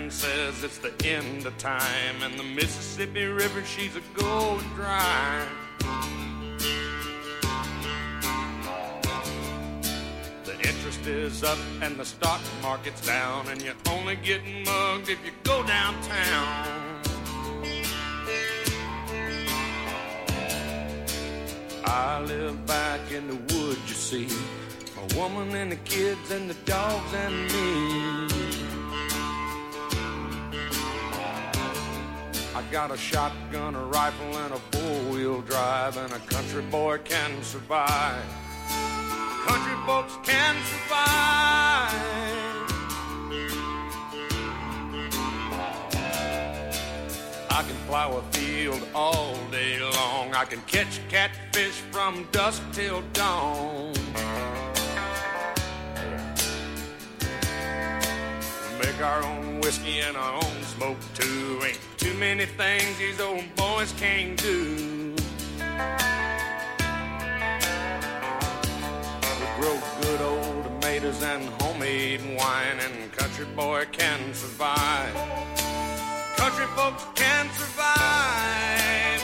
man says it's the end of time, and the Mississippi River, she's a going dry. The interest is up and the stock market's down, and you're only getting mugged if you go downtown. I live back in the woods, you see, a woman and the kids and the dogs and me. I got a shotgun, a rifle, and a four-wheel drive, and a country boy can survive. Country folks can survive. I can plow a field all day long. I can catch catfish from dusk till dawn. Make our own whiskey and our own smoke too. Ain't too many things these old boys can't do. We grow good old tomatoes and homemade wine, and country boy can survive. Country folks can survive.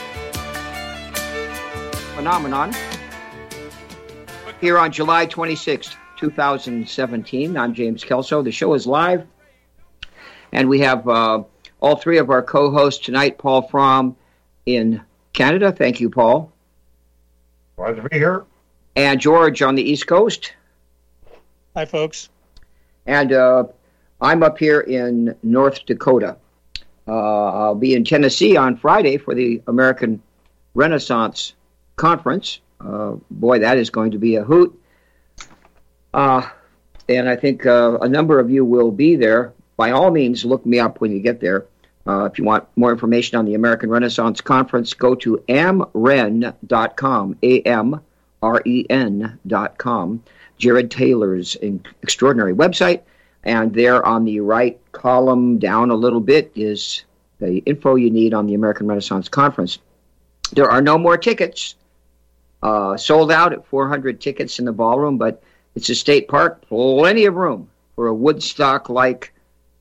Phenomenon. Here on July 26th, 2017, I'm James Kelso. The show is live, and we have all three of our co-hosts tonight. Paul Fromm in Canada. Thank you, Paul. Glad to be here. And George on the East Coast. Hi, folks. And I'm up here in North Dakota. I'll be in Tennessee on Friday for the American Renaissance Conference. Boy, that is going to be a hoot. And I think a number of you will be there. By all means, look me up when you get there. If you want more information on the American Renaissance Conference, go to amren.com, AMREN.com, Jared Taylor's extraordinary website. And there on the right column down a little bit is the info you need on the American Renaissance Conference. There are no more tickets. Sold out at 400 tickets in the ballroom, but it's a state park, plenty of room for a Woodstock-like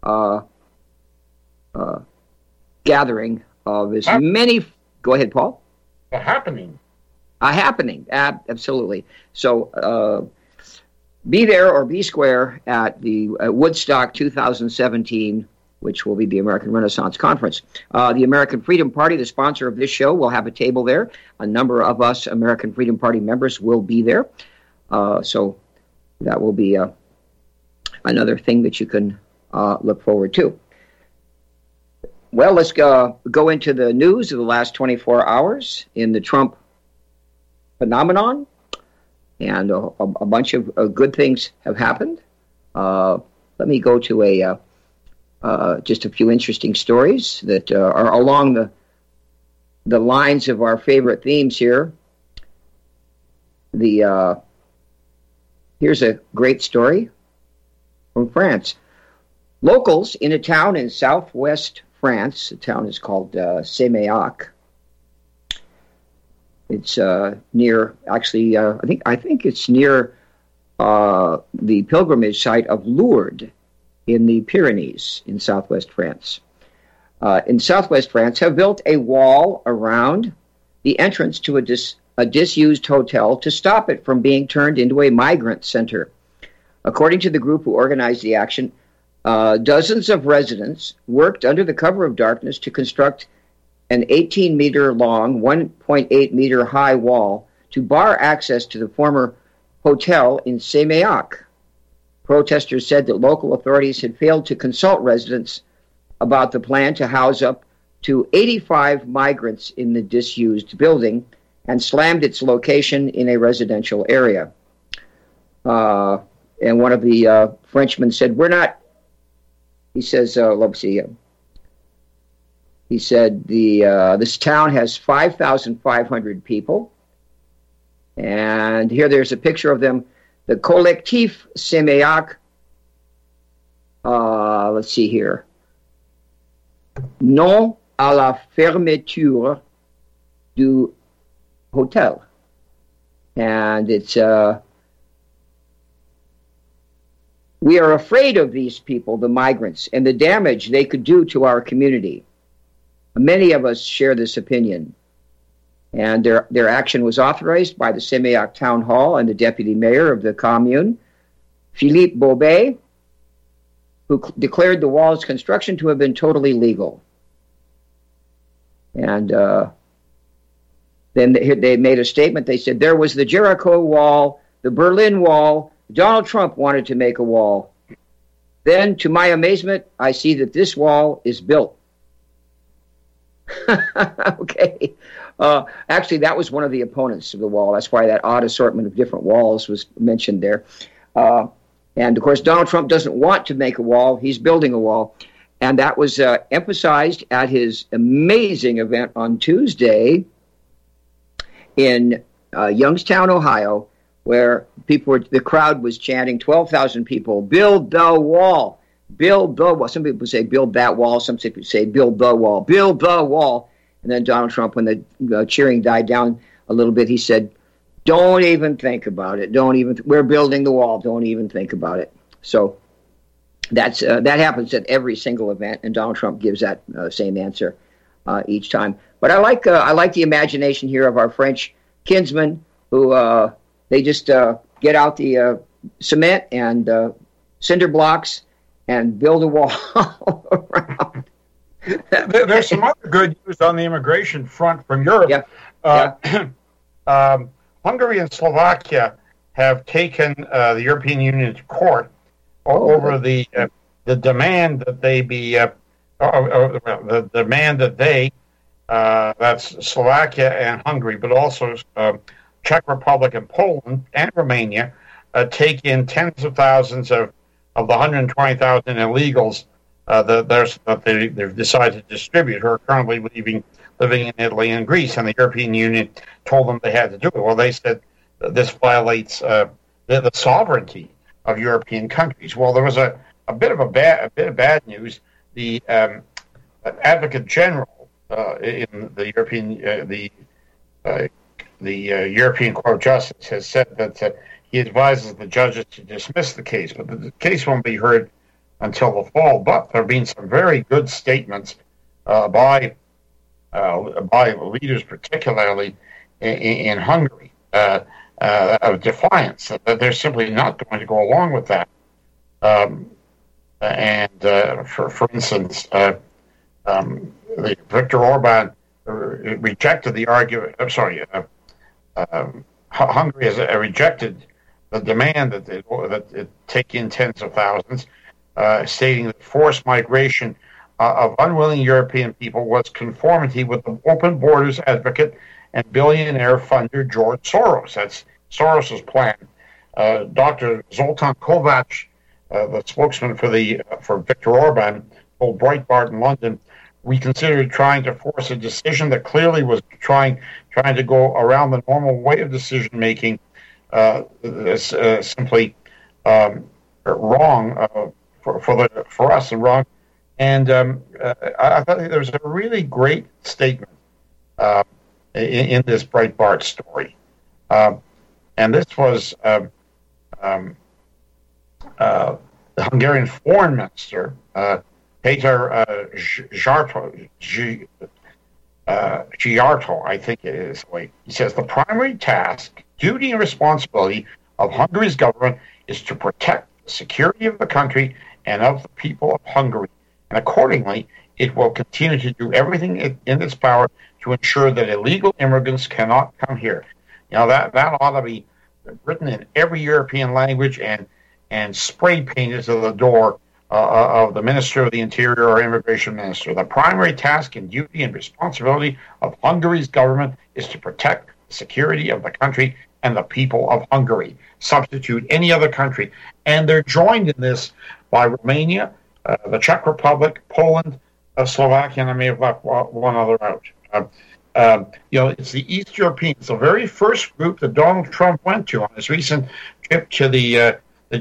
gathering of as many... Go ahead, Paul. A happening. A happening, absolutely. So... be there or be square at the Woodstock 2017, which will be the American Renaissance Conference. The American Freedom Party, the sponsor of this show, will have a table there. A number of us American Freedom Party members will be there. So that will be another thing that you can look forward to. Well, let's go into the news of the last 24 hours in the Trump phenomenon. And a bunch of good things have happened. Let me go to just a few interesting stories that are along the lines of our favorite themes here. Here's a great story from France. Locals in a town in southwest France, the town is called Séméac. It's near, actually, I think it's near the pilgrimage site of Lourdes in the Pyrenees in southwest France. In southwest France, have built a wall around the entrance to a disused hotel to stop it from being turned into a migrant center. According to the group who organized the action, dozens of residents worked under the cover of darkness to construct an 18-meter long, 1.8-meter high wall to bar access to the former hotel in Séméac. Protesters said that local authorities had failed to consult residents about the plan to house up to 85 migrants in the disused building and slammed its location in a residential area. And one of the Frenchmen said, he says, let's see, he said this town has 5,500 people. And here there's a picture of them. The Collectif Séméac, let's see here. Non à la fermeture du hotel. And it's We are afraid of these people, the migrants, and the damage they could do to our community. Many of us share this opinion. And their action was authorized by the Séméac Town Hall and the deputy mayor of the commune, Philippe Bobet, who declared the wall's construction to have been totally legal. And then they made a statement. They said there was the Jericho Wall, the Berlin Wall. Donald Trump wanted to make a wall. Then, to my amazement, I see that this wall is built. Okay. Actually, that was one of the opponents of the wall. That's why that odd assortment of different walls was mentioned there. And, of course, Donald Trump doesn't want to make a wall. He's building a wall. And that was emphasized at his amazing event on Tuesday in Youngstown, Ohio, where the crowd was chanting, 12,000 people, build the wall, build the wall. Some people say build that wall. Some people say build the wall, build the wall. And then Donald Trump, when the cheering died down a little bit, he said, don't even think about it. We're building the wall. Don't even think about it. So that happens at every single event, and Donald Trump gives that same answer each time. But I like the imagination here of our French kinsmen who they just get out the cement and cinder blocks and build a wall around. There's some other good news on the immigration front from Europe. Yeah. Hungary and Slovakia have taken the European Union to court over the demand that they be the demand that they that's Slovakia and Hungary, but also Czech Republic and Poland and Romania take in tens of thousands of the 120,000 illegals that they've decided to distribute, who are currently living in Italy and Greece, and the European Union told them they had to do it. Well, they said this violates the sovereignty of European countries. Well, there was a bit of bad news. The Advocate General in the European Court of Justice has said that he advises the judges to dismiss the case, but the case won't be heard until the fall. But there have been some very good statements by leaders, particularly in Hungary, of defiance, that they're simply not going to go along with that. For instance, Viktor Orban rejected the argument. Hungary has rejected the demand that it take in tens of thousands, stating that forced migration of unwilling European people was conformity with the open borders advocate and billionaire funder George Soros. That's Soros's plan. Dr. Zoltan Kovac, the spokesman for Viktor Orban, told Breitbart in London, we considered trying to force a decision that clearly was trying to go around the normal way of decision making, simply wrong for us and wrong. And I thought there was a really great statement in this Breitbart story, and this was the Hungarian foreign minister, Peter Szijjártó, I think it is. He says the primary task, duty, and responsibility of Hungary's government is to protect the security of the country and of the people of Hungary. And accordingly, it will continue to do everything in its power to ensure that illegal immigrants cannot come here. You know, that ought to be written in every European language and spray painted to the door of the Minister of the Interior or Immigration Minister. The primary task and duty and responsibility of Hungary's government is to protect the security of the country and the people of Hungary. Substitute any other country. And they're joined in this by Romania, the Czech Republic, Poland, Slovakia, and I may have left one other out. It's the East Europeans, the very first group that Donald Trump went to on his recent trip to the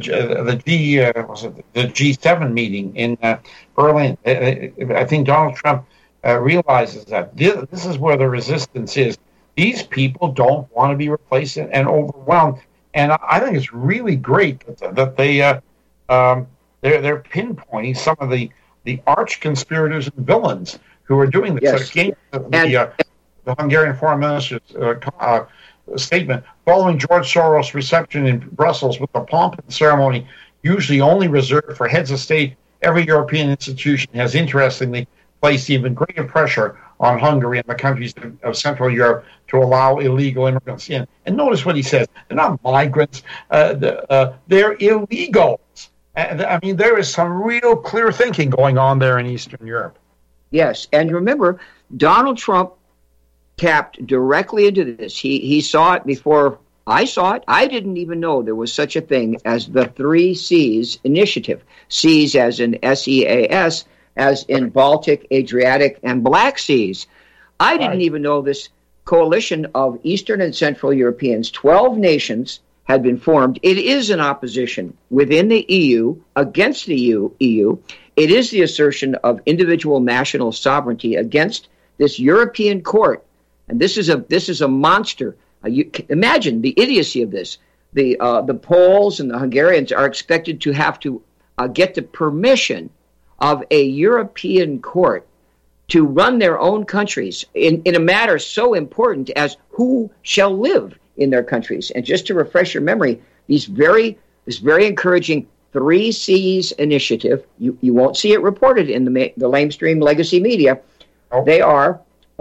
G7 meeting in Berlin. I think Donald Trump realizes that this is where the resistance is. These people don't want to be replaced and overwhelmed. And I think it's really great that they're pinpointing some of the arch conspirators and villains who are doing this. Yes. The Hungarian foreign minister's statement following George Soros' reception in Brussels with a pomp and ceremony usually only reserved for heads of state. Every European institution has interestingly placed even greater pressure on Hungary and the countries of Central Europe to allow illegal immigrants in. And notice what he says. They're not migrants. They're illegals. I mean, there is some real clear thinking going on there in Eastern Europe. Yes, and remember, Donald Trump tapped directly into this. He saw it before I saw it. I didn't even know there was such a thing as the 3 Seas initiative. Seas as in SEAS, as in Baltic, Adriatic, and Black Seas. I didn't even know this coalition of Eastern and Central Europeans, 12 nations, had been formed. It is an opposition within the EU against the EU. It is the assertion of individual national sovereignty against this European court. And this is a monster. Imagine the idiocy of this. The Poles and the Hungarians are expected to have to get the permission of a European court to run their own countries in a matter so important as who shall live in their countries. And just to refresh your memory, this very encouraging 3 Seas initiative, you won't see it reported in the lamestream legacy media. Oh. They are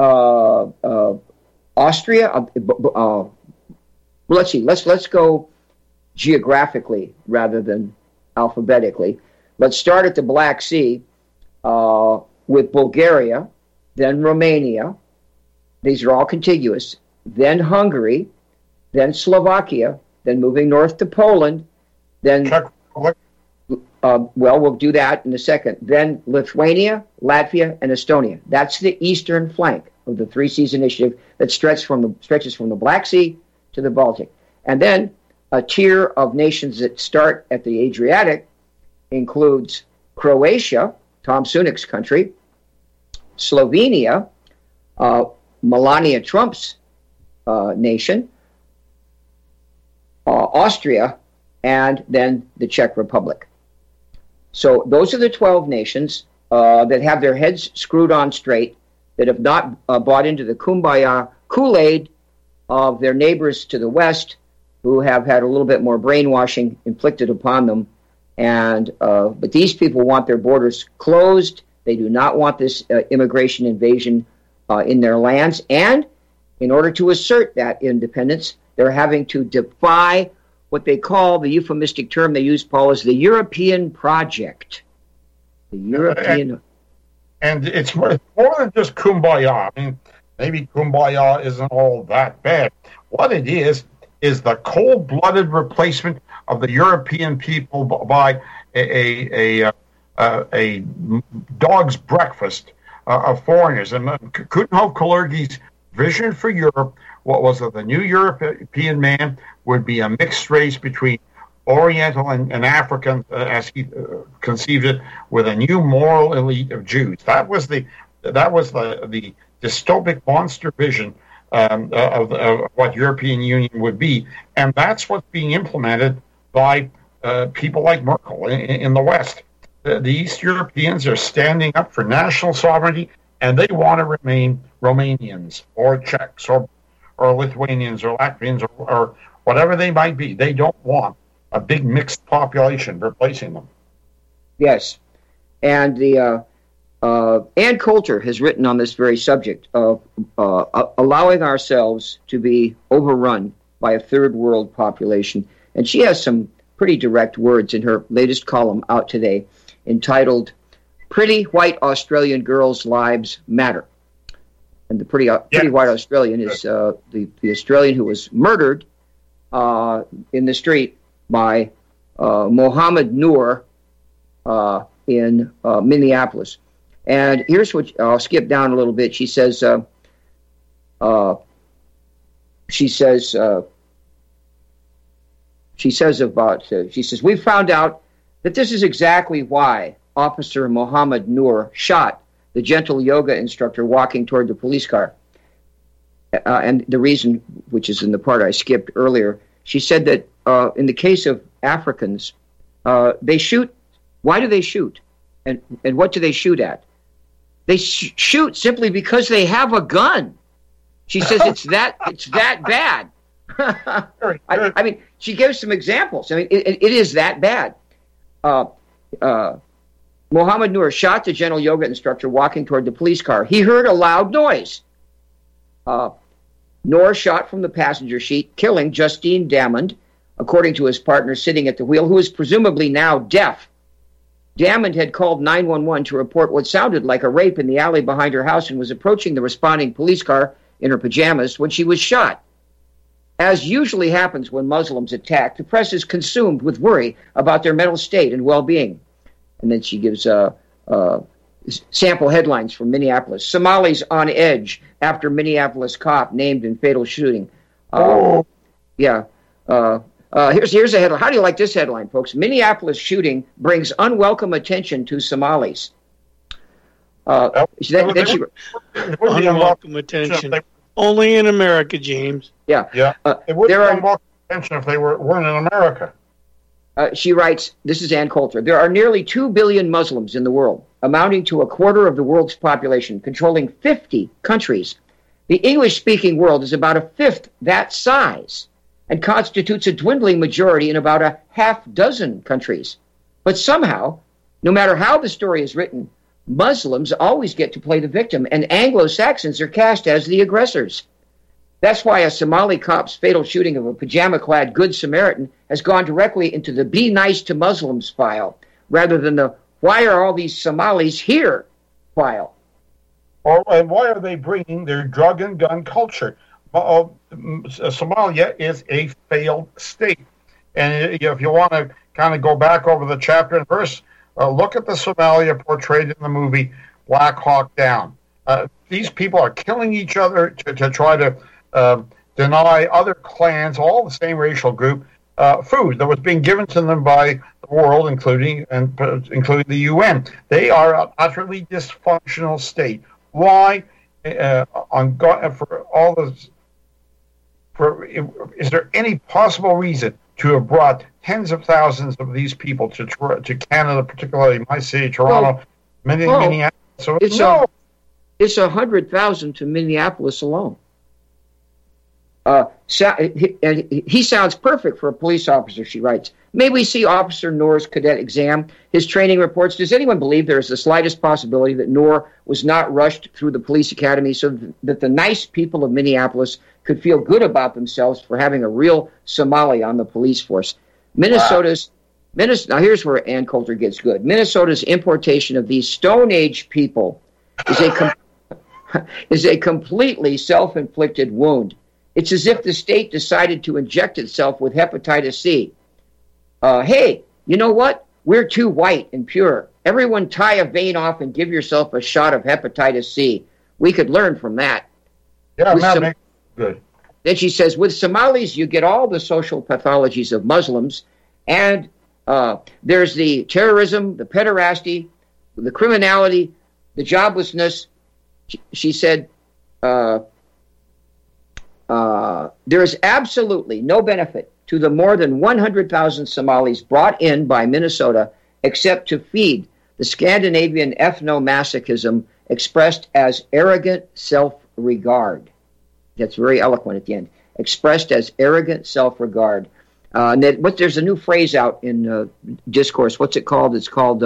Austria. Let's see. Let's go geographically rather than alphabetically. Let's start at the Black Sea with Bulgaria, then Romania. These are all contiguous. Then Hungary, then Slovakia, then moving north to Poland, then we'll do that in a second. Then Lithuania, Latvia, and Estonia. That's the eastern flank of the 3 Seas initiative that stretches from the Black Sea to the Baltic. And then a tier of nations that start at the Adriatic includes Croatia, Tom Sunik's country, Slovenia, Melania Trump's nation, Austria, and then the Czech Republic. So those are the 12 nations that have their heads screwed on straight, that have not bought into the kumbaya Kool-Aid of their neighbors to the west, who have had a little bit more brainwashing inflicted upon them. And but these people want their borders closed. They do not want this immigration invasion in their lands. And in order to assert that independence, they're having to defy what they call, the euphemistic term they use, Paul, is the European project. The European... And it's more than just kumbaya. I mean, maybe kumbaya isn't all that bad. What it is the cold-blooded replacement of the European people by a dog's breakfast of foreigners. And Coudenhove-Kalergi's vision for Europe, what was that the new European man would be a mixed race between Oriental and African, as he conceived it, with a new moral elite of Jews. That was the dystopic monster vision of what European Union would be, and that's what's being implemented by people like Merkel in the West. The East Europeans are standing up for national sovereignty, and they want to remain Romanians or Czechs or Lithuanians or Latvians or whatever they might be. They don't want a big mixed population replacing them. Yes, and Ann Coulter has written on this very subject of allowing ourselves to be overrun by a third world population. And she has some pretty direct words in her latest column out today entitled, Pretty White Australian Girls' Lives Matter. And the pretty white Australian is the Australian who was murdered in the street by Mohammed Noor in Minneapolis. And here's what I'll skip down a little bit. She says we found out that this is exactly why Officer Mohammed Noor shot the gentle yoga instructor walking toward the police car. And the reason, which is in the part I skipped earlier, she said that in the case of Africans, They shoot. Why do they shoot? And what do they shoot at? They shoot simply because they have a gun. She says it's that bad. I mean, she gives some examples. I mean, it is that bad. Mohammed Noor shot the gentle yoga instructor walking toward the police car. He heard a loud noise. Noor shot from the passenger seat, killing Justine Damond, according to his partner sitting at the wheel, who is presumably now deaf. Damond had called 911 to report what sounded like a rape in the alley behind her house and was approaching the responding police car in her pajamas when she was shot. As usually happens when Muslims attack, the press is consumed with worry about their mental state and well-being. And then she gives sample headlines from Minneapolis. Somalis on edge after Minneapolis cop named in fatal shooting. Here's a headline. How do you like this headline, folks? Minneapolis shooting brings unwelcome attention to Somalis. Unwelcome attention. Only in America, James. Yeah. It would be unwelcome attention if they weren't in America. She writes, this is Ann Coulter, there are nearly 2 billion Muslims in the world, amounting to a quarter of the world's population, controlling 50 countries. The English-speaking world is about a fifth that size and constitutes a dwindling majority in about a half dozen countries. But somehow, no matter how the story is written, Muslims always get to play the victim, and Anglo-Saxons are cast as the aggressors. That's why a Somali cop's fatal shooting of a pajama-clad Good Samaritan has gone directly into the Be Nice to Muslims file, rather than the Why are all these Somalis here file. And why are they bringing their drug and gun culture? Somalia is a failed state. And if you want to kind of go back over the chapter and verse, look at the Somalia portrayed in the movie Black Hawk Down. These people are killing each other to try to deny other clans, all the same racial group, food that was being given to them by the world, including the UN. They are an utterly dysfunctional state. Why? Is there any possible reason to have brought tens of thousands of these people to Canada, particularly my city, Toronto, Minneapolis? So it's 100,000 to Minneapolis alone. He sounds perfect for a police officer, she writes. May we see Officer Noor's cadet exam, his training reports? Does anyone believe there is the slightest possibility that Noor was not rushed through the police academy so that the nice people of Minneapolis could feel good about themselves for having a real Somali on the police force? Now here's where Ann Coulter gets good. Minnesota's importation of these Stone Age people is a completely self-inflicted wound. It's as if the state decided to inject itself with hepatitis C. Hey, you know what? We're too white and pure. Everyone tie a vein off and give yourself a shot of hepatitis C. We could learn from that. Yeah, that makes good. Then she says, with Somalis, you get all the social pathologies of Muslims, and there's the terrorism, the pederasty, the criminality, the joblessness. She said, there is absolutely no benefit to the more than 100,000 Somalis brought in by Minnesota except to feed the Scandinavian ethno-masochism expressed as arrogant self-regard. That's very eloquent at the end. Expressed as arrogant self-regard. There's a new phrase out in discourse. What's it called? It's called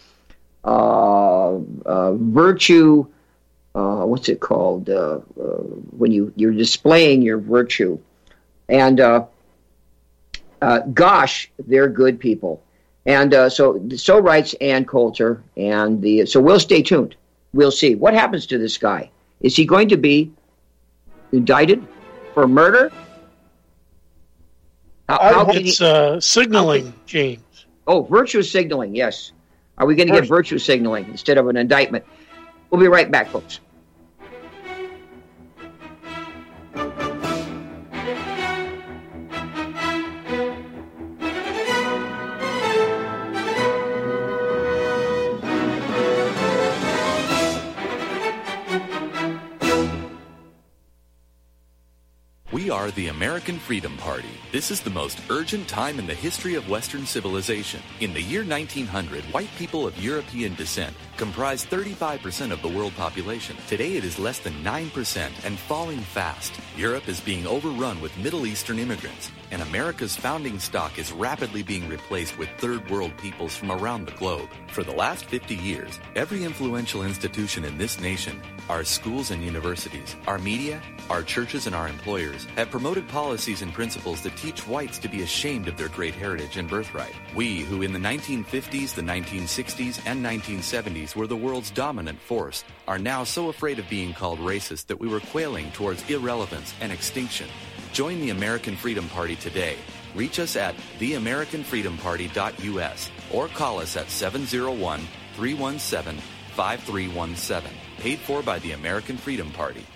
virtue. What's it called? When you're displaying your virtue. And gosh, they're good people. And so writes Ann Coulter. And so we'll stay tuned. We'll see what happens to this guy. Is he going to be indicted for murder? It's signaling, James. Oh, virtue signaling, yes. Are we going to get virtue signaling instead of an indictment? We'll be right back, folks. We are the American Freedom Party. This is the most urgent time in the history of Western civilization. In the year 1900, white people of European descent comprised 35% of the world population. Today it is less than 9% and falling fast. Europe is being overrun with Middle Eastern immigrants, and America's founding stock is rapidly being replaced with third world peoples from around the globe. For the last 50 years, every influential institution in this nation, our schools and universities, our media, our churches and our employers have promoted policies and principles that teach whites to be ashamed of their great heritage and birthright. We, who in the 1950s, the 1960s, and 1970s were the world's dominant force, are now so afraid of being called racist that we were quailing towards irrelevance and extinction. Join the American Freedom Party today. Reach us at theamericanfreedomparty.us or call us at 701-317-5317. Paid for by the American Freedom Party.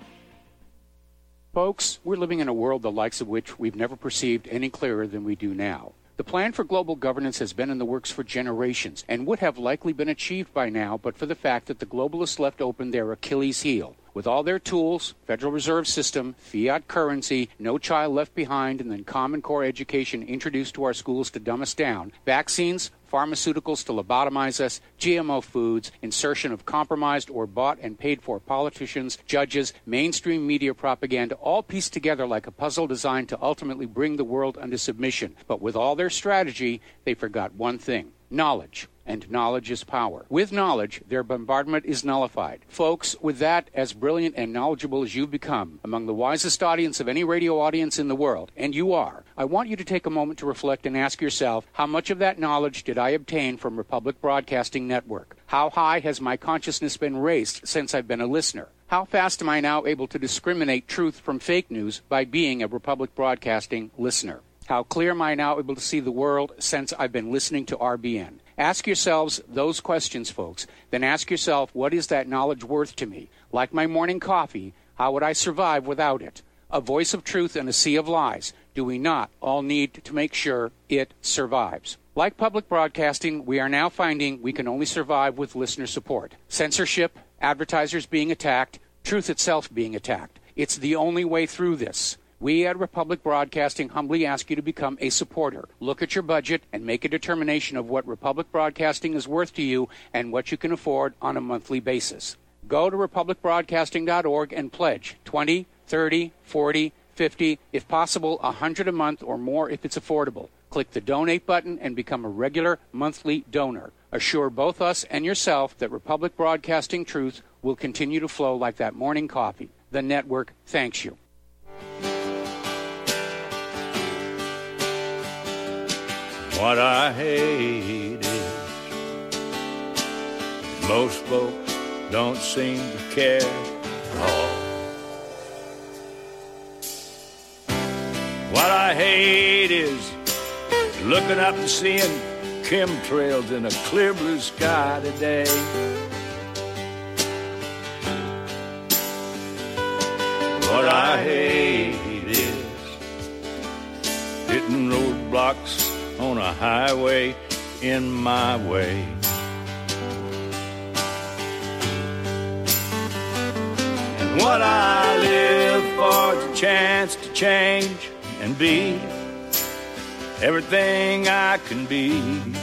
Folks, we're living in a world the likes of which we've never perceived any clearer than we do now. The plan for global governance has been in the works for generations and would have likely been achieved by now but for the fact that the globalists left open their Achilles heel. With all their tools, Federal Reserve System, fiat currency, no child left behind, and then Common Core education introduced to our schools to dumb us down, vaccines, pharmaceuticals to lobotomize us, GMO foods, insertion of compromised or bought and paid for politicians, judges, mainstream media propaganda, all pieced together like a puzzle designed to ultimately bring the world under submission. But with all their strategy, they forgot one thing: knowledge. And knowledge is power. With knowledge, their bombardment is nullified. Folks, with that, as brilliant and knowledgeable as you've become, among the wisest audience of any radio audience in the world, and you are, I want you to take a moment to reflect and ask yourself, how much of that knowledge did I obtain from Republic Broadcasting Network? How high has my consciousness been raised since I've been a listener? How fast am I now able to discriminate truth from fake news by being a Republic Broadcasting listener? How clear am I now able to see the world since I've been listening to RBN? Ask yourselves those questions, folks. Then ask yourself, what is that knowledge worth to me? Like my morning coffee, how would I survive without it? A voice of truth in a sea of lies. Do we not all need to make sure it survives? Like public broadcasting, we are now finding we can only survive with listener support. Censorship, advertisers being attacked, truth itself being attacked. It's the only way through this. We at Republic Broadcasting humbly ask you to become a supporter. Look at your budget and make a determination of what Republic Broadcasting is worth to you and what you can afford on a monthly basis. Go to republicbroadcasting.org and pledge $20, $30, $40, $50, if possible, $100 a month or more if it's affordable. Click the donate button and become a regular monthly donor. Assure both us and yourself that Republic Broadcasting truth will continue to flow like that morning coffee. The network thanks you. What I hate is most folks don't seem to care at all. What I hate is looking up and seeing chemtrails in a clear blue sky today. What I hate is hitting roadblocks on a highway in my way. And what I live for is a chance to change and be everything I can be.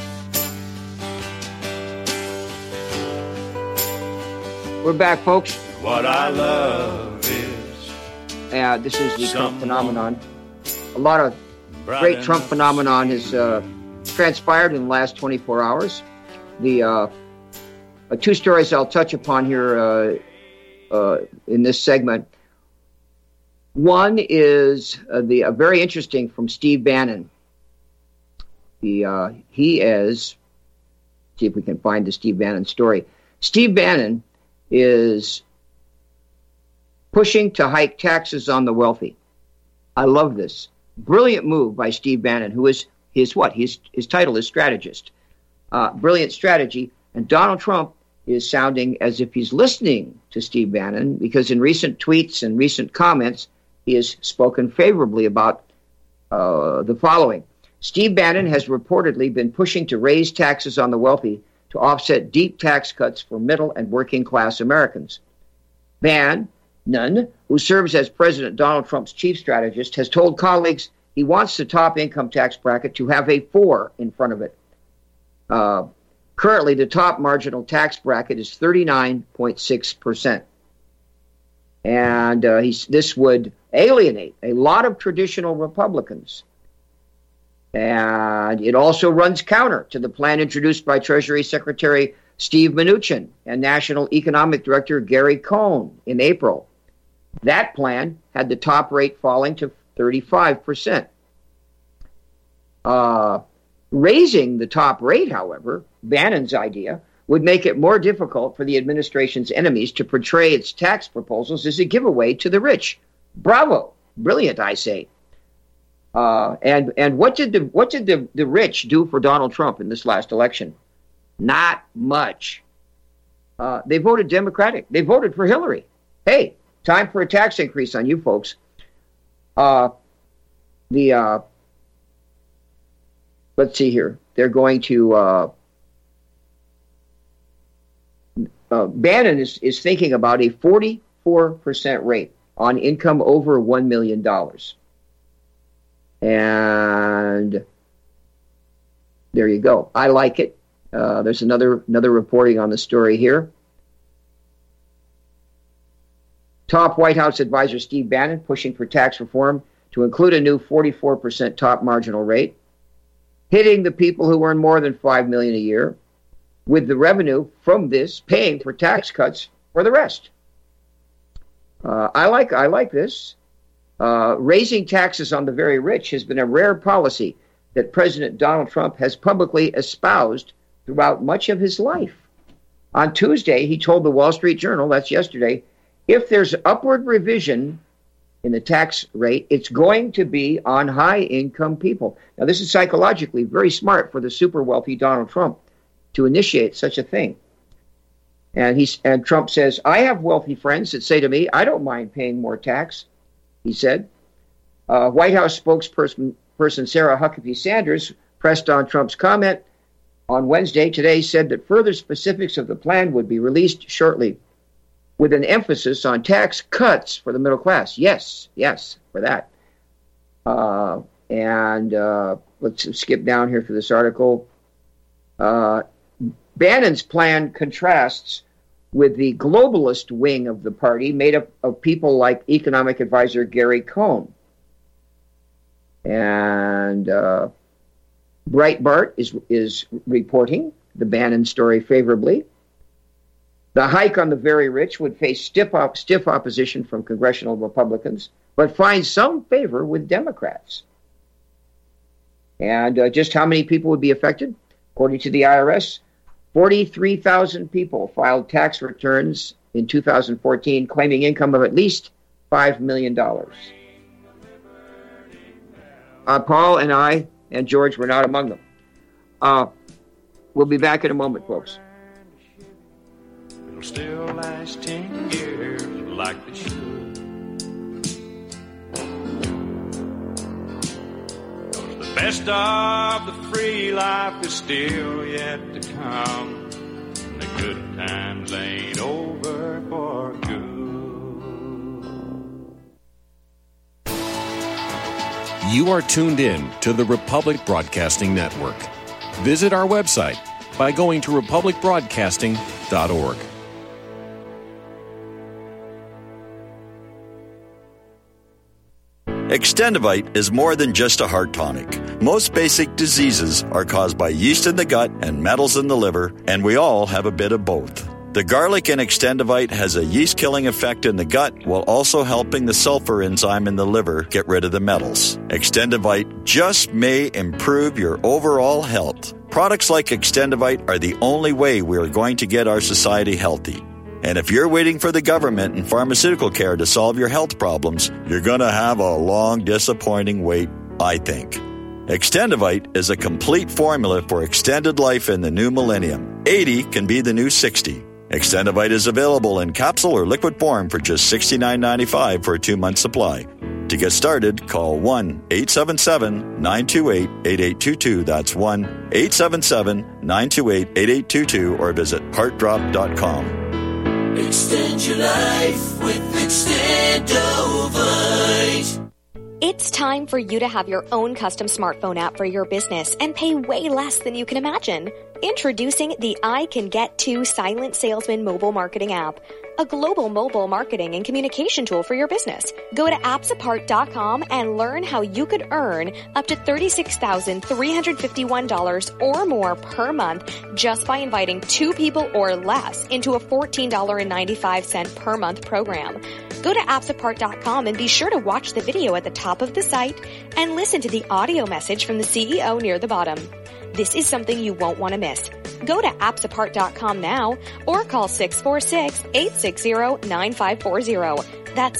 We're back, folks. What I love is this is the Trump phenomenon. A lot of great Trump phenomenon has transpired in the last 24 hours. The two stories I'll touch upon here in this segment. One is very interesting from Steve Bannon. He is, see if we can find the Steve Bannon story. Steve Bannon is pushing to hike taxes on the wealthy. I love this. Brilliant move by Steve Bannon, who is his title is strategist. Brilliant strategy. And Donald Trump is sounding as if he's listening to Steve Bannon, because in recent tweets and recent comments, he has spoken favorably about the following. Steve Bannon has reportedly been pushing to raise taxes on the wealthy to offset deep tax cuts for middle and working class Americans. Bannon Nunn, who serves as President Donald Trump's chief strategist, has told colleagues he wants the top income tax bracket to have a 4 in front of it. Currently, the top marginal tax bracket is 39.6%. And this would alienate a lot of traditional Republicans. And it also runs counter to the plan introduced by Treasury Secretary Steve Mnuchin and National Economic Director Gary Cohn in April. That plan had the top rate falling to 35%. Raising the top rate, however, Bannon's idea, would make it more difficult for the administration's enemies to portray its tax proposals as a giveaway to the rich. Bravo. Brilliant, I say. And what did the rich do for Donald Trump in this last election? Not much. They voted Democratic. They voted for Hillary. Hey, time for a tax increase on you folks. Let's see here. They're going to Bannon is thinking about a 44% rate on income over $1 million. And there you go. I like it. There's another reporting on the story here. Top White House advisor Steve Bannon pushing for tax reform to include a new 44% top marginal rate, hitting the people who earn more than $5 million a year, with the revenue from this paying for tax cuts for the rest. I like this. Raising taxes on the very rich has been a rare policy that President Donald Trump has publicly espoused throughout much of his life. On Tuesday, he told the Wall Street Journal, that's yesterday, if there's upward revision in the tax rate, it's going to be on high-income people. Now, this is psychologically very smart for the super wealthy Donald Trump to initiate such a thing. And Trump says, I have wealthy friends that say to me, I don't mind paying more tax, he said. White House spokesperson Sarah Huckabee Sanders pressed on Trump's comment on Wednesday today, said that further specifics of the plan would be released shortly, with an emphasis on tax cuts for the middle class. Yes, for that. Let's skip down here for this article. Bannon's plan contrasts with the globalist wing of the party, made up of people like economic advisor Gary Cohn. And Breitbart is reporting the Bannon story favorably. The hike on the very rich would face stiff opposition from congressional Republicans, but find some favor with Democrats. And just how many people would be affected? According to the IRS, 43,000 people filed tax returns in 2014, claiming income of at least $5 million. Paul and I and George were not among them. We'll be back in a moment, folks. It'll still last 10 years like it should. Cause the best of the free life is still yet to come. And the good times ain't over for good. You are tuned in to the Republic Broadcasting Network. Visit our website by going to republicbroadcasting.org. Extendivite is more than just a heart tonic. Most basic diseases are caused by yeast in the gut and metals in the liver, and we all have a bit of both. The garlic in Extendivite has a yeast-killing effect in the gut while also helping the sulfur enzyme in the liver get rid of the metals. Extendivite just may improve your overall health. Products like Extendivite are the only way we are going to get our society healthy. And if you're waiting for the government and pharmaceutical care to solve your health problems, you're going to have a long, disappointing wait, I think. Extendivite is a complete formula for extended life in the new millennium. 80 can be the new 60. Extendivite is available in capsule or liquid form for just $69.95 for a 2-month supply. To get started, call 1-877-928-8822. That's 1-877-928-8822 or visit heartdrop.com. Extend your life with Extendovite. It's time for you to have your own custom smartphone app for your business and pay way less than you can imagine. Introducing the I Can Get To Silent Salesman mobile marketing app, a global mobile marketing and communication tool for your business. Go to appsapart.com and learn how you could earn up to $36,351 or more per month just by inviting 2 people or less into a $14.95 per month program. Go to appsapart.com and be sure to watch the video at the top of the site and listen to the audio message from the CEO near the bottom. This is something you won't want to miss. Go to appsapart.com now or call 646-860-9540. That's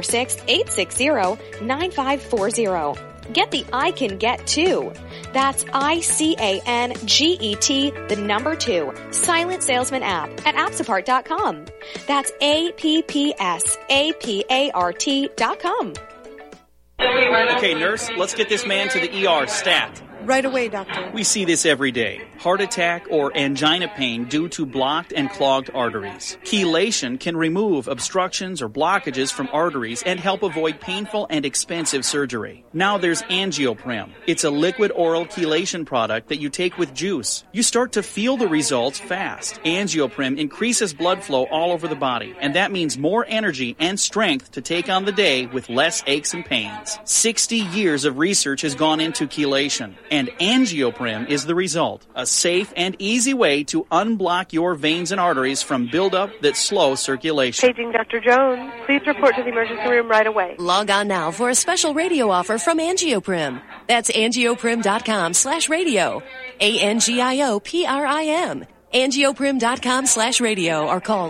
646-860-9540. Get the I Can Get To. That's ICANGET, the number 2, Silent Salesman app at appsapart.com. That's APPSAPART.com. Okay, nurse, let's get this man to the ER stat. Right away, doctor. We see this every day. Heart attack or angina pain due to blocked and clogged arteries. Chelation can remove obstructions or blockages from arteries and help avoid painful and expensive surgery. Now there's Angioprim. It's a liquid oral chelation product that you take with juice. You start to feel the results fast. Angioprim increases blood flow all over the body, and that means more energy and strength to take on the day with less aches and pains. 60 years of research has gone into chelation, and Angioprim is the result. A safe and easy way to unblock your veins and arteries from buildup that slow circulation. Paging Dr. Jones. Please report to the emergency room right away. Log on now for a special radio offer from Angioprim. That's angioprim.com/radio. ANGIOPRIM. Angioprim.com/radio or call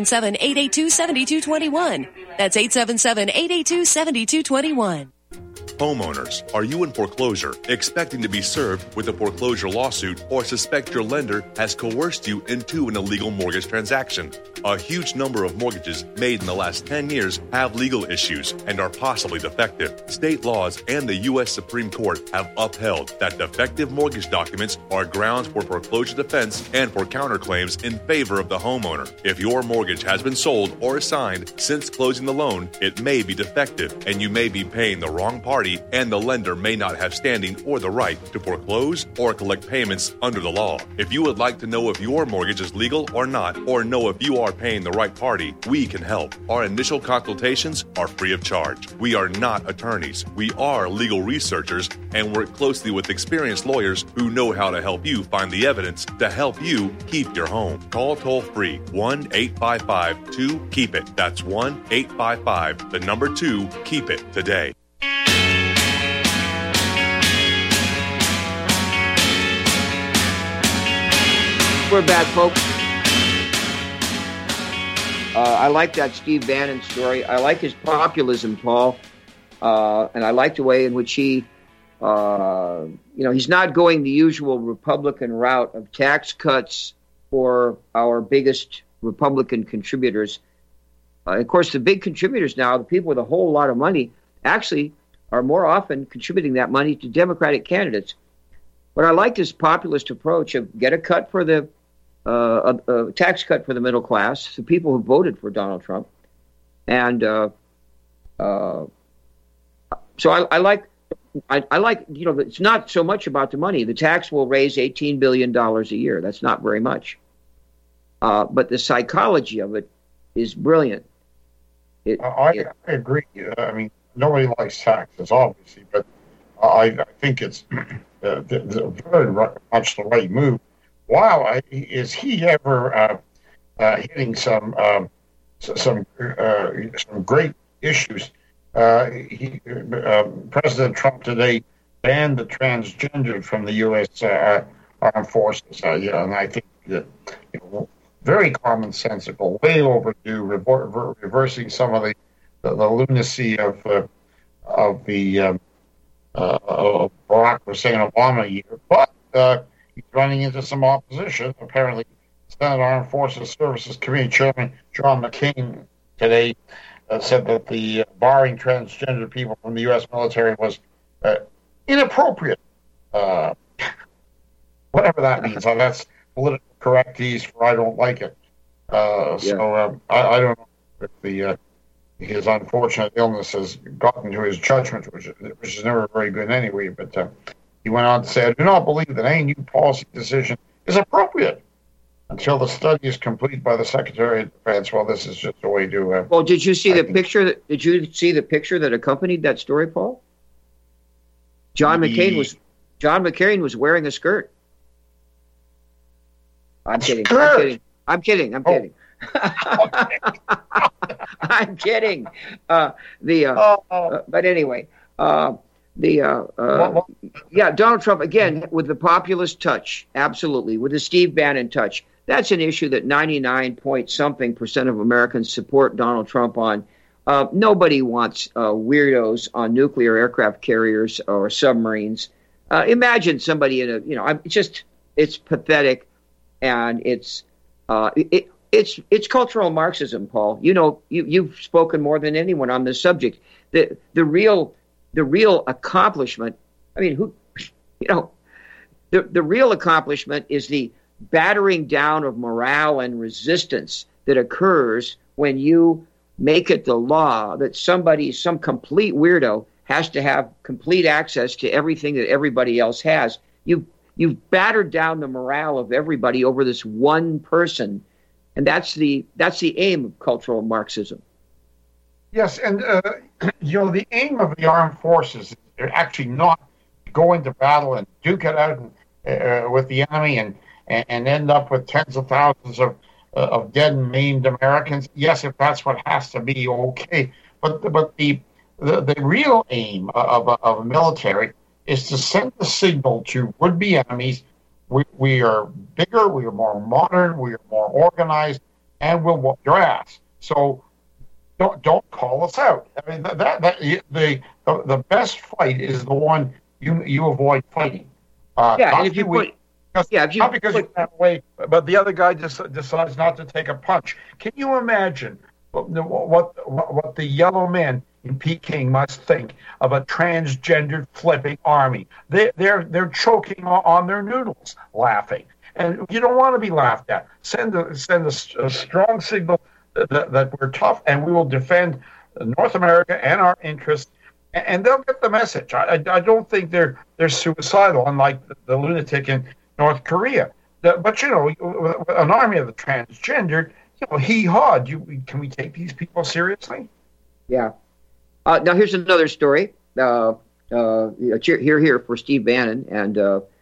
877-882-7221. That's 877-882-7221. Homeowners, are you in foreclosure, expecting to be served with a foreclosure lawsuit, or suspect your lender has coerced you into an illegal mortgage transaction? A huge number of mortgages made in the last 10 years have legal issues and are possibly defective. State laws and the U.S. Supreme Court have upheld that defective mortgage documents are grounds for foreclosure defense and for counterclaims in favor of the homeowner. If your mortgage has been sold or assigned since closing the loan, it may be defective and you may be paying the wrong party, and the lender may not have standing or the right to foreclose or collect payments under the law. If you would like to know if your mortgage is legal or not, or know if you are paying the right party, we can help. Our initial consultations are free of charge. We are not attorneys. We are legal researchers and work closely with experienced lawyers who know how to help you find the evidence to help you keep your home. Call toll-free 1-855-2-KEEP-IT. That's 1-855-2-KEEP-IT today. We're back, folks. I like that Steve Bannon story. I like his populism, Paul. And I like the way in which he, he's not going the usual Republican route of tax cuts for our biggest Republican contributors. Of course, the big contributors now, the people with a whole lot of money, actually are more often contributing that money to Democratic candidates. But I like this populist approach of get a cut for the a tax cut for the middle class, the people who voted for Donald Trump, and so I like it's not so much about the money. The tax will raise $18 billion a year. That's not very much, but the psychology of it is brilliant. I agree. I mean, nobody likes taxes, obviously, but I think it's very much the right move. Wow, is he ever hitting some great issues? President Trump today banned the transgender from the U.S. Armed Forces, and I think that very commonsensical, way overdue, reversing some of the lunacy of Barack Hussein Obama year, but he's running into some opposition. Apparently, Senate Armed Forces Services Committee Chairman John McCain today said that the barring transgender people from the U.S. military was inappropriate. Whatever that means. That's political correctese for I don't like it. So I don't know if his unfortunate illness has gotten to his judgment, which is never very good anyway. But he went on to say, I do not believe that any new policy decision is appropriate until the study is complete by the Secretary of Defense. Well, this is just a way to. Well, did you see the picture? Did you see the picture that accompanied that story, Paul? John McCain was wearing a skirt. I'm kidding. I'm kidding. I'm kidding. But anyway, Donald Trump again with the populist touch, absolutely, with the Steve Bannon touch. That's an issue that 99% of Americans support Donald Trump on. Nobody wants weirdos on nuclear aircraft carriers or submarines. Imagine somebody in it's pathetic, and it's cultural Marxism, Paul. You've spoken more than anyone on this subject. The real accomplishment. I mean, the real accomplishment is the battering down of morale and resistance that occurs when you make it the law that some complete weirdo has to have complete access to everything that everybody else has. You've battered down the morale of everybody over this one person, and that's the aim of cultural Marxism. Yes, and the aim of the armed forces is actually not to go into battle and duke it out with the enemy and end up with tens of thousands of dead and maimed Americans. Yes, if that's what has to be, okay. But the real aim of a military is to send the signal to would-be enemies: we are bigger, we are more modern, we are more organized, and we'll whoop your ass. So don't call us out. I mean, the best fight is the one you avoid fighting. And if you put. Not because you ran away, but the other guy decides not to take a punch. Can you imagine what the yellow men in Peking must think of a transgendered flipping army? They're choking on their noodles, laughing, and you don't want to be laughed at. Send a strong signal that we're tough and we will defend North America and our interests. And they'll get the message. I don't think they're suicidal, unlike the lunatic in North Korea. But, an army of the transgendered, hee-haw. Can we take these people seriously? Yeah. Now, here's another story. Here for Steve Bannon and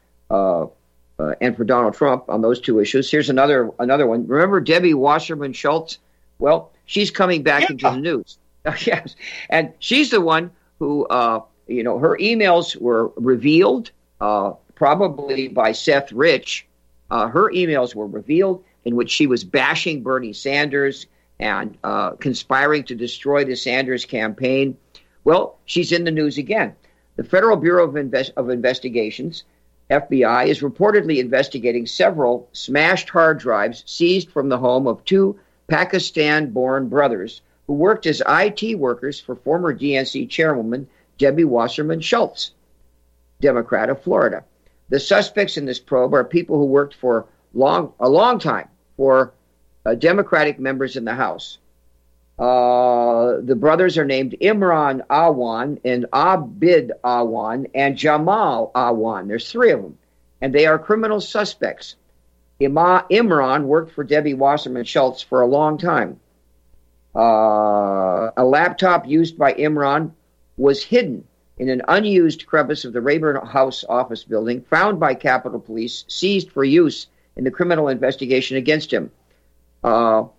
for Donald Trump on those two issues. Here's another one. Remember Debbie Wasserman Schultz? Well, she's coming back into the news. Yes. And she's the one who, her emails were revealed probably by Seth Rich. Her emails were revealed in which she was bashing Bernie Sanders and conspiring to destroy the Sanders campaign. Well, she's in the news again. The Federal Bureau of Investigations, FBI, is reportedly investigating several smashed hard drives seized from the home of two Pakistan-born brothers who worked as IT workers for former DNC chairwoman Debbie Wasserman Schultz, Democrat of Florida. The suspects in this probe are people who worked for a long time for Democratic members in the House. The brothers are named Imran Awan and Abid Awan and Jamal Awan. There's three of them, and they are criminal suspects. Imran worked for Debbie Wasserman Schultz for a long time. A laptop used by Imran was hidden in an unused crevice of the Rayburn House office building, found by Capitol Police, seized for use in the criminal investigation against him. The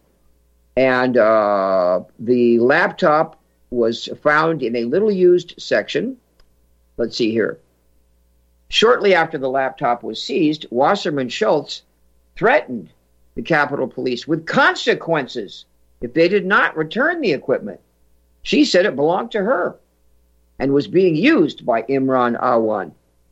laptop was found in a little used section. Let's see here. Shortly after the laptop was seized, Wasserman Schultz threatened the Capitol Police with consequences if they did not return the equipment. She said it belonged to her and was being used by Imran Awan.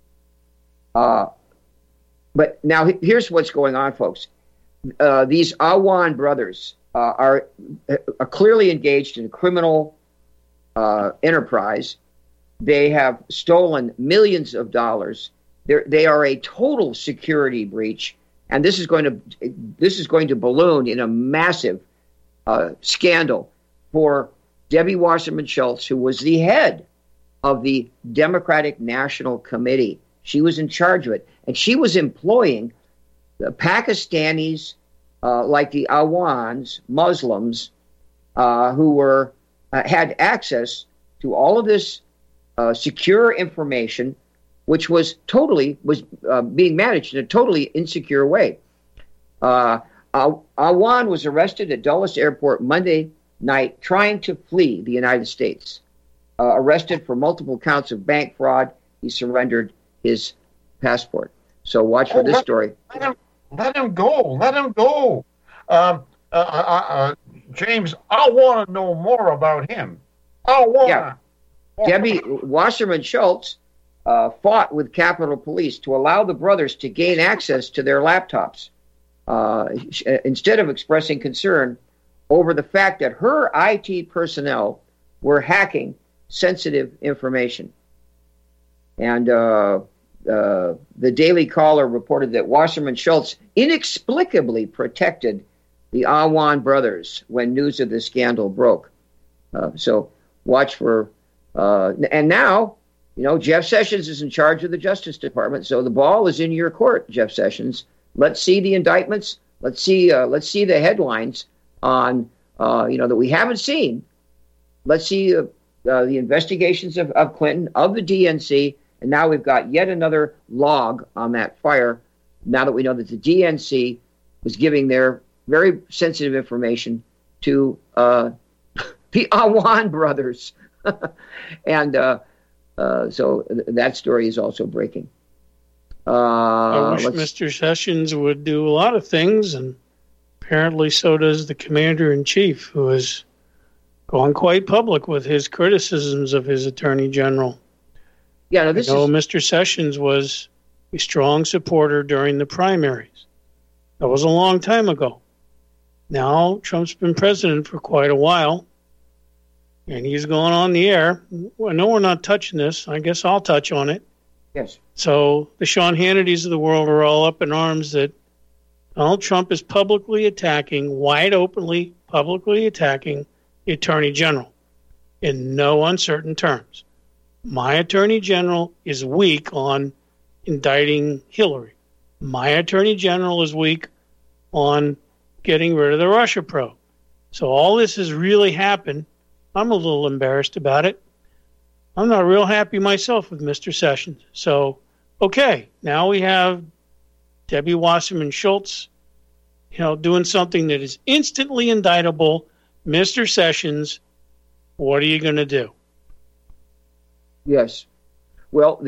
But now here's what's going on, folks. These Awan brothers are clearly engaged in a criminal enterprise. They have stolen millions of dollars. They are a total security breach. And this is going to balloon in a massive scandal for Debbie Wasserman Schultz, who was the head of the Democratic National Committee. She was in charge of it, and she was employing the Pakistanis, like the Awans, Muslims, who were had access to all of this secure information, which was being managed in a totally insecure way. Awan was arrested at Dulles Airport Monday night trying to flee the United States. Arrested for multiple counts of bank fraud, he surrendered his passport. So watch for this story. Let him go. Let him go. James, I want to know more about him. Debbie Wasserman Schultz fought with Capitol Police to allow the brothers to gain access to their laptops instead of expressing concern over the fact that her IT personnel were hacking sensitive information. And the Daily Caller reported that Wasserman Schultz inexplicably protected the Awan brothers when news of the scandal broke. So watch for... and now, Jeff Sessions is in charge of the Justice Department, so the ball is in your court, Jeff Sessions. Let's see the indictments. Let's see the headlines on, that we haven't seen. Let's see the investigations of Clinton, of the DNC, and now we've got yet another log on that fire, now that we know that the DNC was giving their very sensitive information to the Awan brothers. And so that story is also breaking. I wish Mr. Sessions would do a lot of things, and apparently so does the Commander-in-Chief, who has gone quite public with his criticisms of his Attorney General. Yeah, Mr. Sessions was a strong supporter during the primaries. That was a long time ago. Now, Trump's been president for quite a while, and he's going on the air. I know we're not touching this. I guess I'll touch on it. Yes. So the Sean Hannitys of the world are all up in arms that Donald Trump is wide openly publicly attacking the Attorney General in no uncertain terms. My Attorney General is weak on indicting Hillary. My Attorney General is weak on getting rid of the Russia probe. So all this has really happened. I'm a little embarrassed about it. I'm not real happy myself with Mr. Sessions. So, okay, now we have Debbie Wasserman Schultz, doing something that is instantly indictable. Mr. Sessions, what are you going to do? Yes. Well,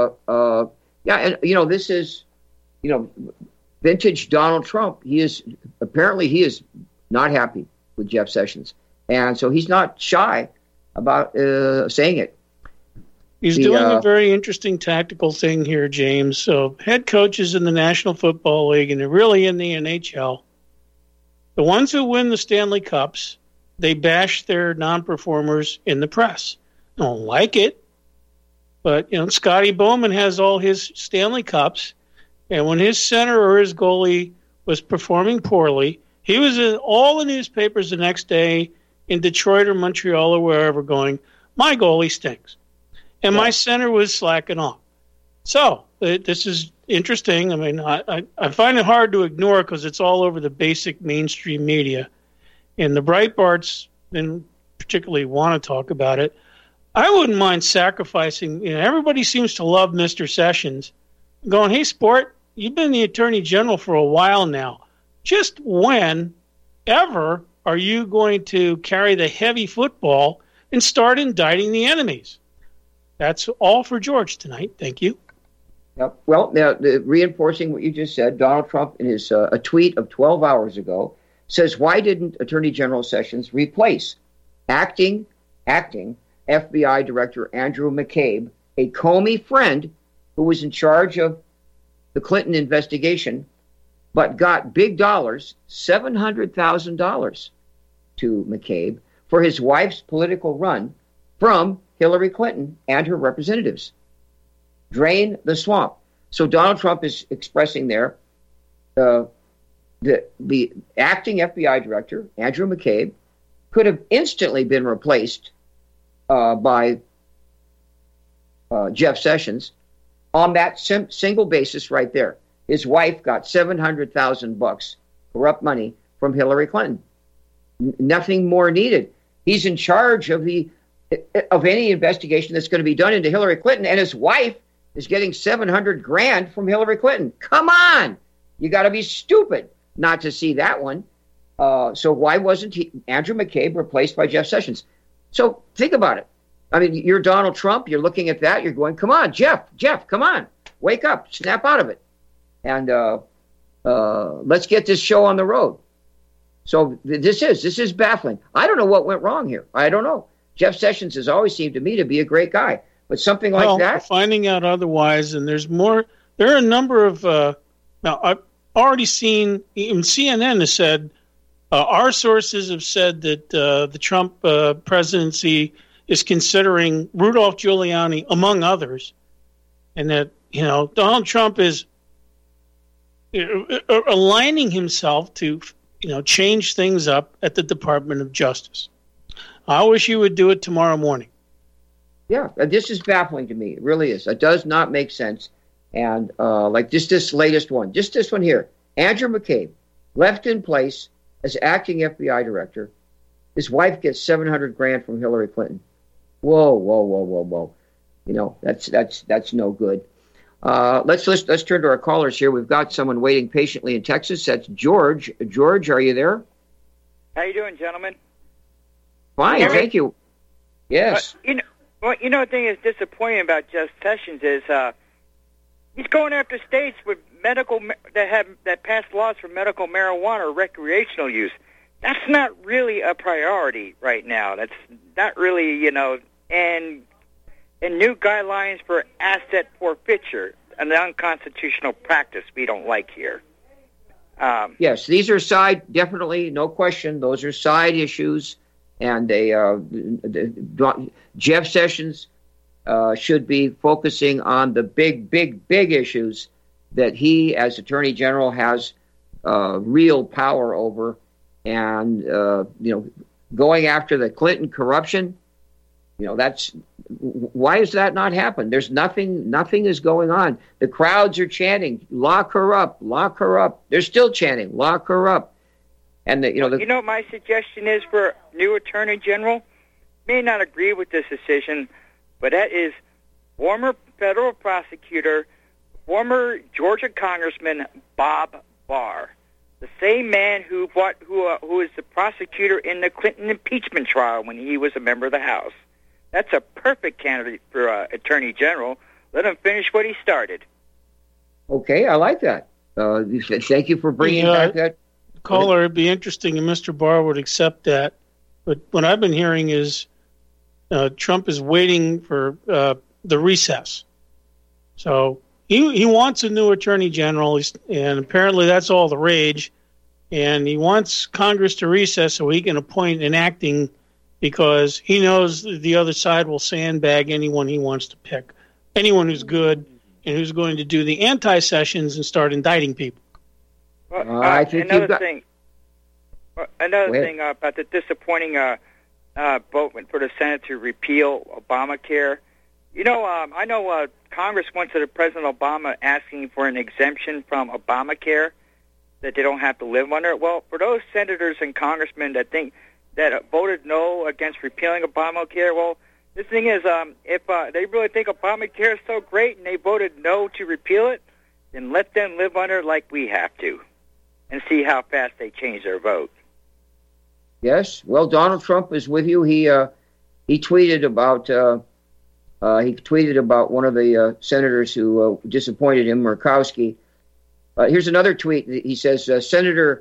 this is, vintage Donald Trump. He is not happy with Jeff Sessions. And so he's not shy about saying it. He's doing a very interesting tactical thing here, James. So head coaches in the National Football League and really in the NHL, the ones who win the Stanley Cups, they bash their non-performers in the press. I don't like it. But, Scotty Bowman has all his Stanley Cups, and when his center or his goalie was performing poorly, he was in all the newspapers the next day in Detroit or Montreal or wherever going, my goalie stinks. And my center was slacking off. So this is interesting. I mean, I find it hard to ignore because it's all over the basic mainstream media. And the Breitbarts didn't particularly want to talk about it. I wouldn't mind sacrificing. Everybody seems to love Mr. Sessions. Going, hey, sport, you've been the Attorney General for a while now. Just when ever are you going to carry the heavy football and start indicting the enemies? That's all for George tonight. Thank you. Yep. Well, now, reinforcing what you just said, Donald Trump, in his a tweet of 12 hours ago, says, why didn't Attorney General Sessions replace acting FBI Director Andrew McCabe, a Comey friend who was in charge of the Clinton investigation, but got big dollars, $700,000 to McCabe for his wife's political run from Hillary Clinton and her representatives. Drain the swamp. So Donald Trump is expressing there the acting FBI director, Andrew McCabe, could have instantly been replaced by Jeff Sessions on that single basis right there. His wife got $700,000 corrupt money from Hillary Clinton. Nothing more needed. He's in charge of any investigation that's going to be done into Hillary Clinton, and his wife is getting $700,000 from Hillary Clinton. Come on, you got to be stupid not to see that one. So why wasn't Andrew McCabe replaced by Jeff Sessions? So think about it. I mean, you're Donald Trump. You're looking at that. You're going, come on, Jeff, come on, wake up, snap out of it, and let's get this show on the road. So this is baffling. I don't know what went wrong here. I don't know. Jeff Sessions has always seemed to me to be a great guy, but something like that. We're finding out otherwise, and there's more. There are a number of. Now, I've already seen. Even CNN has said. Our sources have said that the Trump presidency is considering Rudolph Giuliani, among others, and that Donald Trump is aligning himself to change things up at the Department of Justice. I wish he would do it tomorrow morning. Yeah, this is baffling to me. It really is. It does not make sense. And like this latest one, just this one here, Andrew McCabe, left in place as acting FBI director. His wife gets $700,000 from Hillary Clinton. Whoa. That's no good. Let's turn to our callers here. We've got someone waiting patiently in Texas. That's George. George, are you there? How you doing, gentlemen? Fine, thank you. Yes. The thing is disappointing about Jeff Sessions is he's going after states with that pass laws for medical marijuana or recreational use. That's not really a priority right now. That's not really, and new guidelines for asset forfeiture, an unconstitutional practice we don't like here. Yes, these are definitely, no question, those are side issues, and Jeff Sessions should be focusing on the big issues that he, as Attorney General, has real power over, and going after the Clinton corruption. Why has that not happened? There's nothing is going on. The crowds are chanting, "Lock her up, lock her up." They're still chanting, "Lock her up." And what my suggestion is for new Attorney General? May not agree with this decision, but that is former federal prosecutor, former Georgia Congressman Bob Barr, the same man who was the prosecutor in the Clinton impeachment trial when he was a member of the House. That's a perfect candidate for Attorney General. Let him finish what he started. Okay, I like that. Thank you for bringing back that. Caller, it'd be interesting if Mr. Barr would accept that. But what I've been hearing is Trump is waiting for the recess. So he wants a new Attorney General, and apparently that's all the rage. And he wants Congress to recess so he can appoint an acting, because he knows the other side will sandbag anyone he wants to pick, anyone who's good and who's going to do the anti-Sessions and start indicting people. I think another thing about the disappointing vote for the Senate to repeal Obamacare. I know Congress went to President Obama asking for an exemption from Obamacare that they don't have to live under. Well, for those senators and congressmen that voted no against repealing Obamacare, well, the thing is, if they really think Obamacare is so great and they voted no to repeal it, then let them live under it like we have to, and see how fast they change their vote. Yes, well, Donald Trump is with you. He tweeted about one of the senators who disappointed him, Murkowski. Here's another tweet. He says, Senator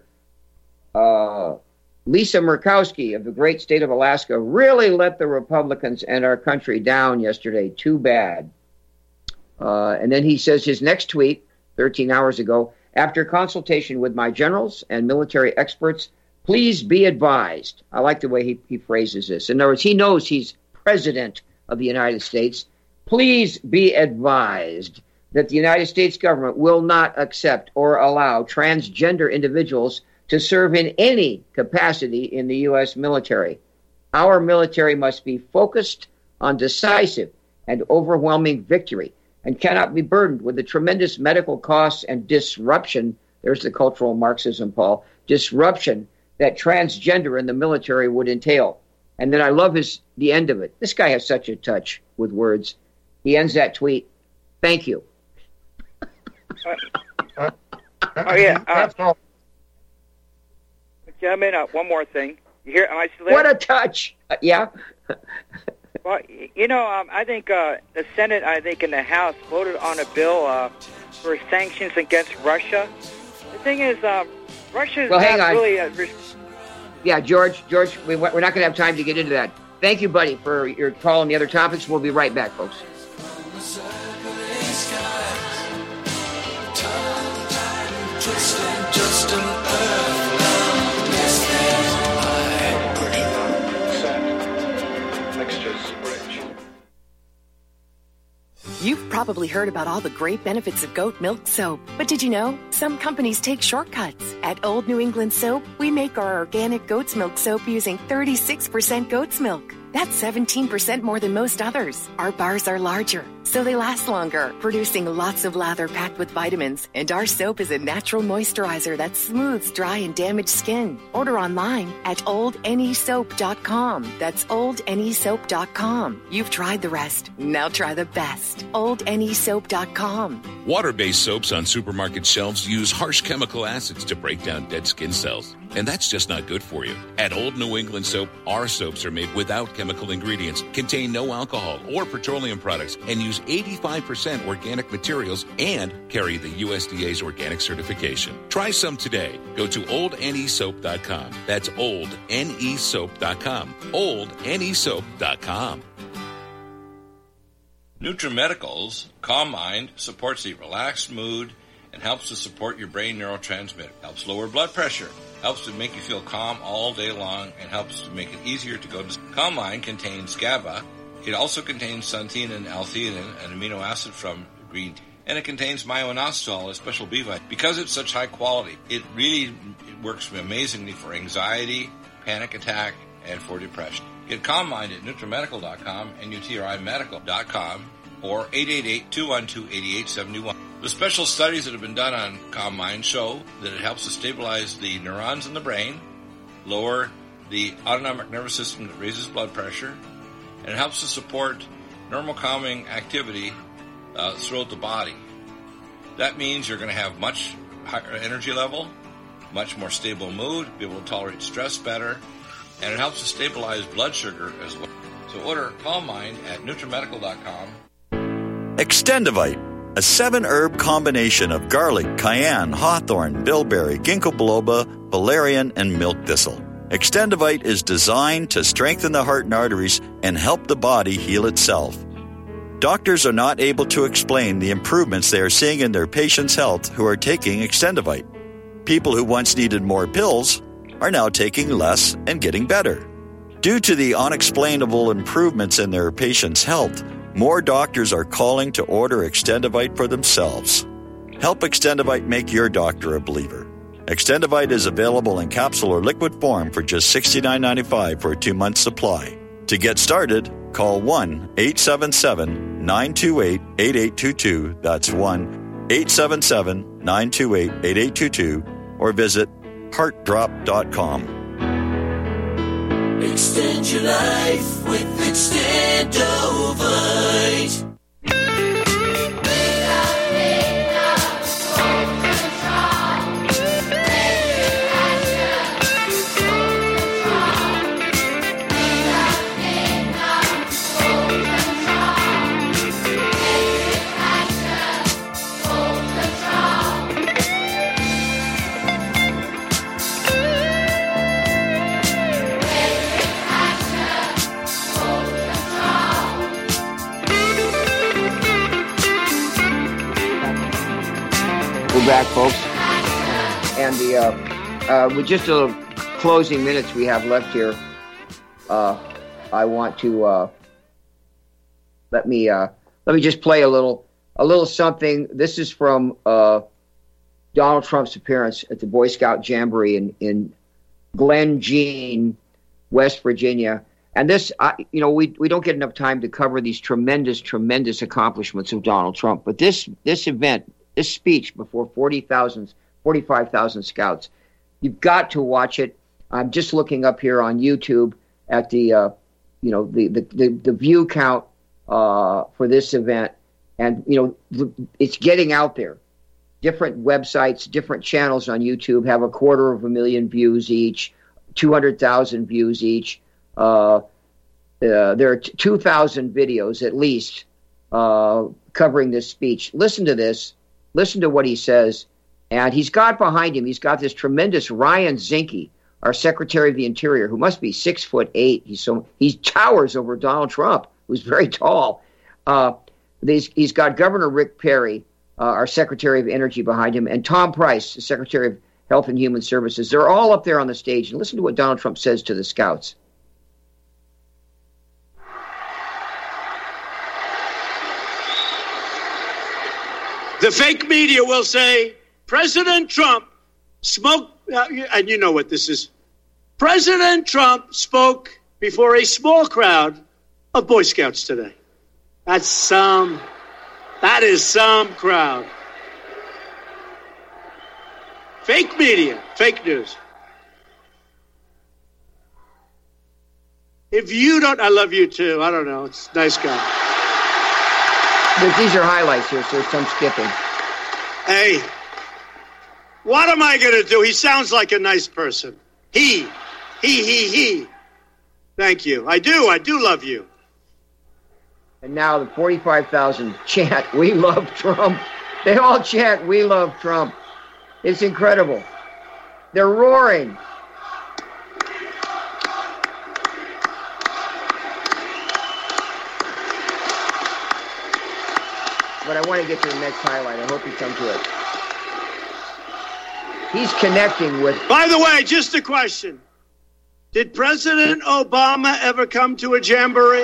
Lisa Murkowski of the great state of Alaska really let the Republicans and our country down yesterday. Too bad. And then he says his next tweet, 13 hours ago, after consultation with my generals and military experts, please be advised. I like the way he phrases this. In other words, he knows he's president of the United States. Please be advised that the United States government will not accept or allow transgender individuals to serve in any capacity in the U.S. military. Our military must be focused on decisive and overwhelming victory and cannot be burdened with the tremendous medical costs and disruption. There's the cultural Marxism, Paul. Disruption that transgender in the military would entail. And then I love the end of it. This guy has such a touch with words. He ends that tweet, "Thank you." That's all. Gentlemen, one more thing. You hear? Am I still there? What a touch! Yeah. Well, I think the Senate, and the House voted on a bill for sanctions against Russia. The thing is, Russia is not really... Yeah, George, we're not going to have time to get into that. Thank you, buddy, for your call on the other topics. We'll be right back, folks. You've probably heard about all the great benefits of goat milk soap. But did you know? Some companies take shortcuts. At Old New England Soap, we make our organic goat's milk soap using 36% goat's milk. That's 17% more than most others. Our bars are larger, so they last longer, producing lots of lather packed with vitamins. And our soap is a natural moisturizer that smooths dry and damaged skin. Order online at oldnesoap.com. That's oldnesoap.com. You've tried the rest. Now try the best. oldnesoap.com. Water-based soaps on supermarket shelves use harsh chemical acids to break down dead skin cells. And that's just not good for you. At Old New England Soap, our soaps are made without chemical ingredients, contain no alcohol or petroleum products, and use 85% organic materials and carry the USDA's organic certification. Try some today. Go to oldnesoap.com. That's oldnesoap.com. oldnesoap.com. NutriMedical's Calm Mind supports a relaxed mood and helps to support your brain neurotransmitter, helps lower blood pressure, helps to make you feel calm all day long, and helps to make it easier to go to sleep. Calm Mind contains GABA. It also contains xanthine and L-theanine, an amino acid from green tea. And it contains myo-inositol, a special B vitamin. Because it's such high quality, it works amazingly for anxiety, panic attack, and for depression. Get Calm Mind at NutriMedical.com and UTRIMedical.com or 888-212-8871. The special studies that have been done on Calm Mind show that it helps to stabilize the neurons in the brain, lower the autonomic nervous system that raises blood pressure, and it helps to support normal calming activity throughout the body. That means you're going to have much higher energy level, much more stable mood, be able to tolerate stress better, and it helps to stabilize blood sugar as well. So order Calm Mind at NutriMedical.com. Extendivite, a 7-herb combination of garlic, cayenne, hawthorn, bilberry, ginkgo biloba, valerian, and milk thistle. Extendivite is designed to strengthen the heart and arteries and help the body heal itself. Doctors are not able to explain the improvements they are seeing in their patients' health who are taking Extendivite. People who once needed more pills are now taking less and getting better. Due to the unexplainable improvements in their patients' health, more doctors are calling to order Extendivite for themselves. Help Extendivite make your doctor a believer. Extendivite is available in capsule or liquid form for just $69.95 for a 2-month supply. To get started, call 1-877-928-8822. That's 1-877-928-8822. Or visit heartdrop.com. Extend your life with Extendovite. Back, folks, and with just a little closing minutes we have left here, I want to let me just play a little a little something. This is from Donald Trump's appearance at the Boy Scout Jamboree in Glen Jean, West Virginia. And this, we don't get enough time to cover these tremendous, tremendous accomplishments of Donald Trump. But this event, this speech before 45,000 scouts, you've got to watch it. I'm just looking up here on YouTube at the view count for this event, and it's getting out there. Different websites, different channels on YouTube have 250,000 views each, 200,000 views each. There are 2,000 videos at least covering this speech. Listen to this. Listen to what he says. And he's got behind him, he's got this tremendous Ryan Zinke, our Secretary of the Interior, who must be 6'8". He towers over Donald Trump, who's very tall. He's got Governor Rick Perry, our Secretary of Energy, behind him, and Tom Price, the Secretary of Health and Human Services. They're all up there on the stage. And listen to what Donald Trump says to the scouts. The fake media will say President Trump spoke, and you know what this is. President Trump spoke before a small crowd of Boy Scouts today. That is some crowd. Fake media, fake news. If you don't, I love you too. I don't know. It's a nice guy. But these are highlights here, so there's some skipping. Hey, what am I going to do? He sounds like a nice person. He. Thank you. I do love you. And now the 45,000 chant, "We love Trump." They all chant, "We love Trump." It's incredible. They're roaring. But I want to get to the next highlight. I hope you come to it. He's connecting with... By the way, just a question. Did President Obama ever come to a jamboree?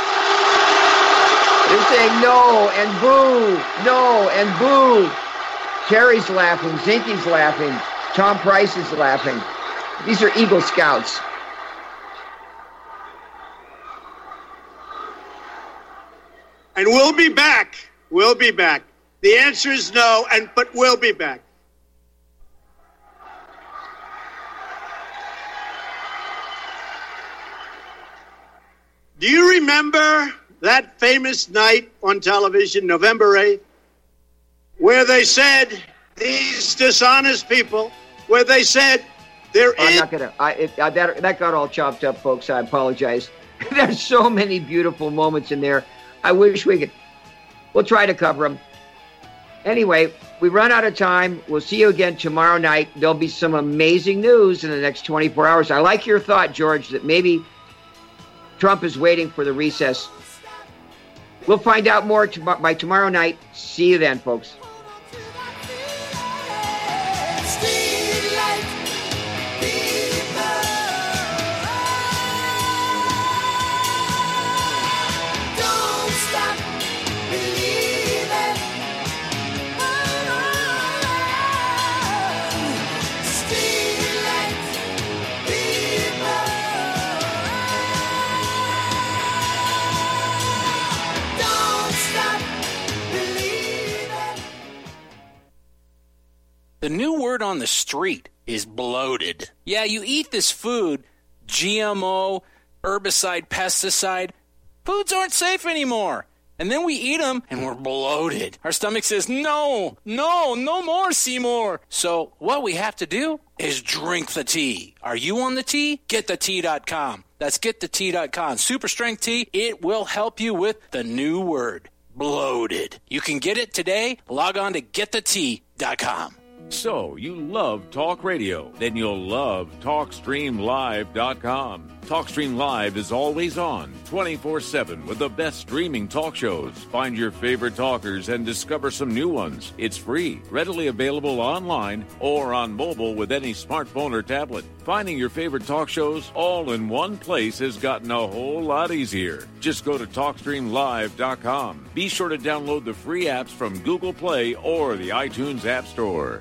They're saying no and boo, no and boo. Kerry's laughing, Zinke's laughing, Tom Price is laughing. These are Eagle Scouts. And we'll be back. We'll be back. The answer is no, but we'll be back. Do you remember that famous night on television, November 8th, where they said, these dishonest people, where they said that got all chopped up, folks. I apologize. There's so many beautiful moments in there. I wish we could. We'll try to cover them. Anyway, we run out of time. We'll see you again tomorrow night. There'll be some amazing news in the next 24 hours. I like your thought, George, that maybe Trump is waiting for the recess. We'll find out more by tomorrow night. See you then, folks. The new word on the street is bloated. Yeah, you eat this food, GMO, herbicide, pesticide. Foods aren't safe anymore. And then we eat them and we're bloated. Our stomach says, no more, Seymour. So what we have to do is drink the tea. Are you on the tea? GetTheTea.com. That's GetTheTea.com. Super strength tea. It will help you with the new word, bloated. You can get it today. Log on to GetTheTea.com. So, you love talk radio? Then you'll love TalkStreamLive.com. TalkStream Live is always on, 24/7, with the best streaming talk shows. Find your favorite talkers and discover some new ones. It's free, readily available online or on mobile with any smartphone or tablet. Finding your favorite talk shows all in one place has gotten a whole lot easier. Just go to TalkStreamLive.com. Be sure to download the free apps from Google Play or the iTunes App Store.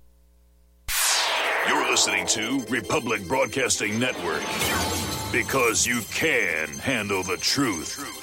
You're listening to Republic Broadcasting Network, because you can handle the truth.